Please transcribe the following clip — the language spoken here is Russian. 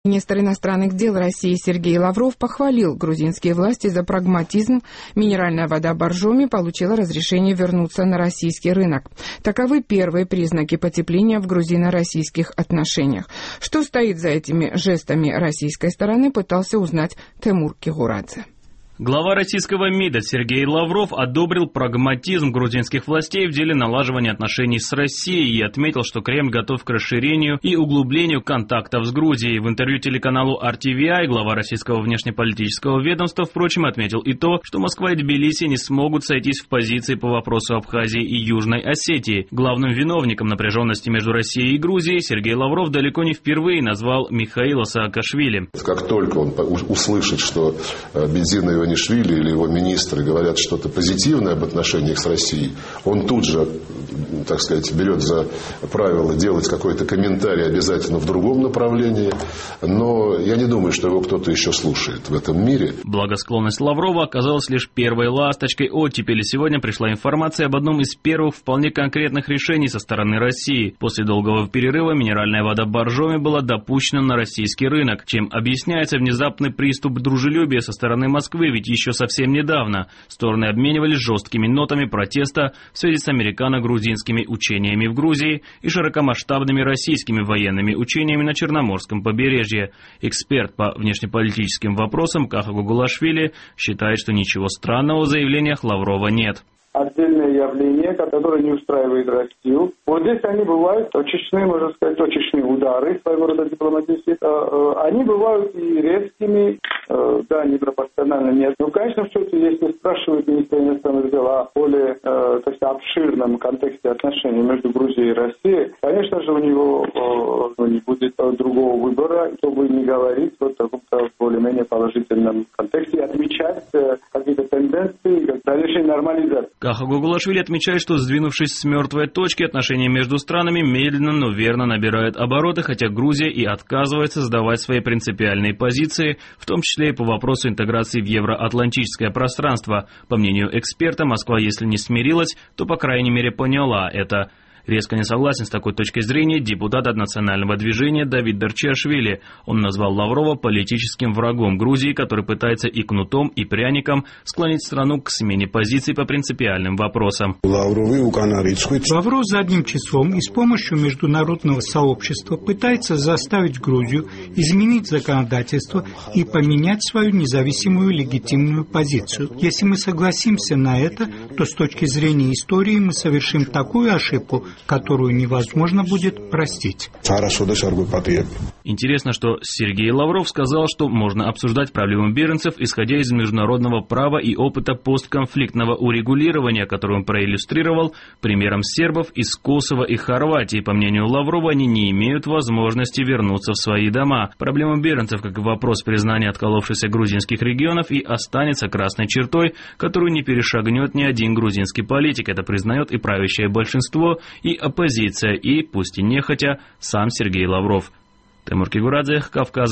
Министр иностранных дел России Сергей Лавров похвалил грузинские власти за прагматизм. Минеральная вода Боржоми получила разрешение вернуться на российский рынок. Таковы первые признаки потепления в грузино-российских отношениях. Что стоит за этими жестами российской стороны, пытался узнать Тимур Кигурадзе. Глава российского МИДа Сергей Лавров одобрил прагматизм грузинских властей в деле налаживания отношений с Россией и отметил, что Кремль готов к расширению и углублению контактов с Грузией. В интервью телеканалу RTVI глава российского внешнеполитического ведомства, впрочем, отметил и то, что Москва и Тбилиси не смогут сойтись в позиции по вопросу Абхазии и Южной Осетии. Главным виновником напряженности между Россией и Грузией Сергей Лавров далеко не впервые назвал Михаила Саакашвили. Как только он услышит, что Бензин Иванишвили или его министры говорят что-то позитивное об отношениях с Россией, он тут же, так сказать, берет за правило делать какой-то комментарий обязательно в другом направлении. Но я не думаю, что его кто-то еще слушает в этом мире. Благосклонность Лаврова оказалась лишь первой ласточкой оттепели. Сегодня пришла информация об одном из первых вполне конкретных решений со стороны России. После долгого перерыва минеральная вода Боржоми была допущена на российский рынок, чем объясняется внезапный приступ дружелюбия со стороны Москвы. Ведь еще совсем недавно стороны обменивались жесткими нотами протеста в связи с американо-грузинскими учениями в Грузии и широкомасштабными российскими военными учениями на Черноморском побережье. Эксперт по внешнеполитическим вопросам Каха Гугулашвили считает, что ничего странного в заявлениях Лаврова нет. Отдельное явление, которое не устраивает Россию. Вот здесь они бывают точечные, можно сказать, точечные удары своего рода дипломатические. Они бывают и резкими, да, непропорционально нет. Но в конечном счете, если спрашивают министра иностранных дел о более, так сказать, обширном контексте отношений между Грузией и Россией, конечно же, у него не будет другого выбора, чтобы не говорить вот в таком-то более-менее положительном контексте и отмечать какие-то тенденции, как дальнейшей нормализации. Каха Гугулашвили отмечает, что, сдвинувшись с мертвой точки, отношения между странами медленно, но верно набирают обороты, хотя Грузия и отказывается сдавать свои принципиальные позиции, в том числе и по вопросу интеграции в евроатлантическое пространство. По мнению эксперта, Москва, если не смирилась, то, по крайней мере, поняла это. Резко не согласен с такой точкой зрения депутат от национального движения Давид Дарчиашвили. Он назвал Лаврова политическим врагом Грузии, который пытается и кнутом, и пряником склонить страну к смене позиций по принципиальным вопросам. Лавров задним числом и с помощью международного сообщества пытается заставить Грузию изменить законодательство и поменять свою независимую легитимную позицию. Если мы согласимся на это, то с точки зрения истории мы совершим такую ошибку, которую невозможно будет простить. Интересно, что Сергей Лавров сказал, что можно обсуждать проблему беженцев, исходя из международного права и опыта постконфликтного урегулирования, который он проиллюстрировал примером сербов из Косово и Хорватии. По мнению Лаврова, они не имеют возможности вернуться в свои дома. Проблема беженцев, как и вопрос признания отколовшихся грузинских регионов, и останется красной чертой, которую не перешагнет ни один грузинский политик. Это признает и правящее большинство, и оппозиция, и, пусть и нехотя, сам Сергей Лавров. Тимур Кигурадзе, Кавказ.